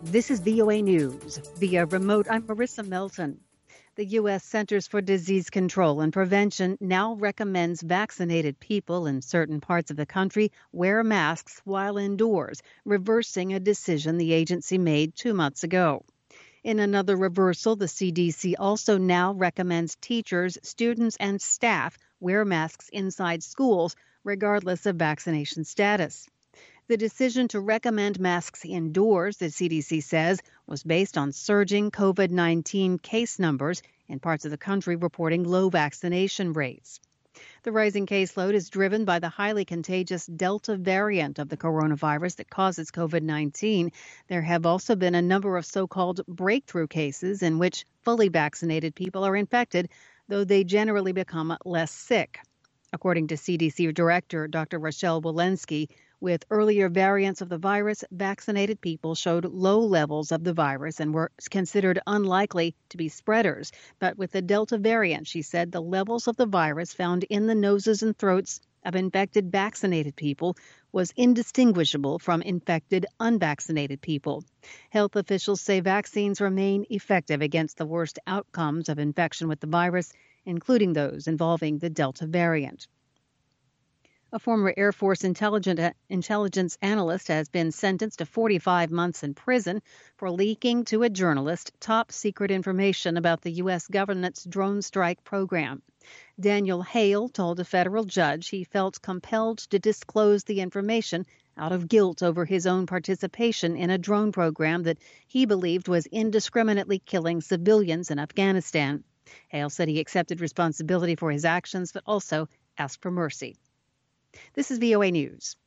This is VOA News. Via remote, I'm Marissa Melton. The U.S. Centers for Disease Control and Prevention now recommends vaccinated people in certain parts of the country wear masks while indoors, reversing a decision the agency made 2 months ago. In another reversal, the CDC also now recommends teachers, students, and staff wear masks inside schools, regardless of vaccination status. The decision to recommend masks indoors, the CDC says, was based on surging COVID-19 case numbers in parts of the country reporting low vaccination rates. The rising caseload is driven by the highly contagious Delta variant of the coronavirus that causes COVID-19. There have also been a number of so-called breakthrough cases in which fully vaccinated people are infected, though they generally become less sick. According to CDC Director Dr. Rochelle Walensky, with earlier variants of the virus, vaccinated people showed low levels of the virus and were considered unlikely to be spreaders. But with the Delta variant, she said the levels of the virus found in the noses and throats of infected vaccinated people was indistinguishable from infected unvaccinated people. Health officials say vaccines remain effective against the worst outcomes of infection with the virus, including those involving the Delta variant. A former Air Force intelligence analyst has been sentenced to 45 months in prison for leaking to a journalist top secret information about the U.S. government's drone strike program. Daniel Hale told a federal judge he felt compelled to disclose the information out of guilt over his own participation in a drone program that he believed was indiscriminately killing civilians in Afghanistan. Hale said he accepted responsibility for his actions, but also asked for mercy. This is VOA News.